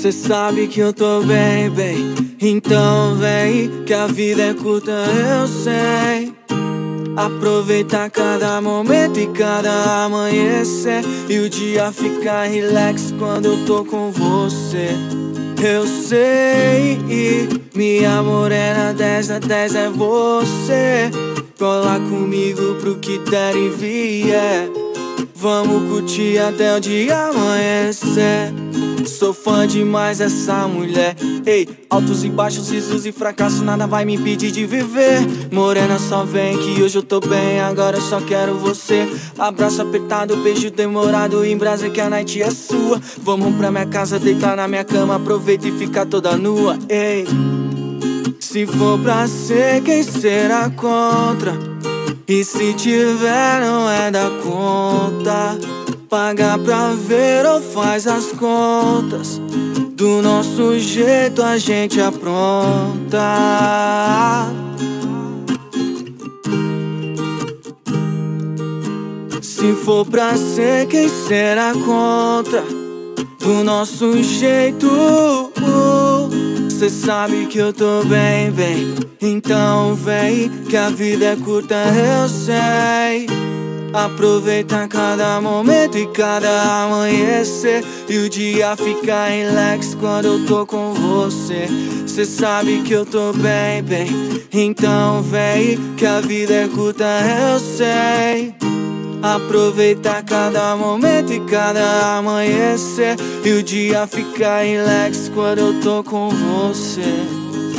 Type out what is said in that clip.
Cê sabe que eu tô bem, bem. Então vem, que a vida é curta, eu sei. Aproveita cada momento e cada amanhecer, e o dia fica relax quando eu tô com você. Eu sei, minha morena 10 a 10 é você. Cola comigo pro que der e vier. Vamos curtir até o dia amanhecer. Sou fã demais dessa mulher. Ei, altos e baixos, risos e fracassos, nada vai me impedir de viver. Morena, só vem que hoje eu tô bem, agora eu só quero você. Abraço apertado, beijo demorado, em brasa que a night é sua. Vamos pra minha casa, deitar na minha cama, aproveita e fica toda nua. Ei, se for pra ser, quem será contra? E se tiver, não é da conta. Paga pra ver ou faz as contas. Do nosso jeito a gente apronta. Se for pra ser, quem será contra? Do nosso jeito. Cê sabe que eu tô bem, bem. Então vem, que a vida é curta, eu sei. Aproveita cada momento e cada amanhecer, e o dia fica relax quando eu tô com você. Cê sabe que eu tô bem, bem. Então vem, que a vida é curta, eu sei. Aproveita cada momento e cada amanhecer, e o dia fica relax quando eu tô com você.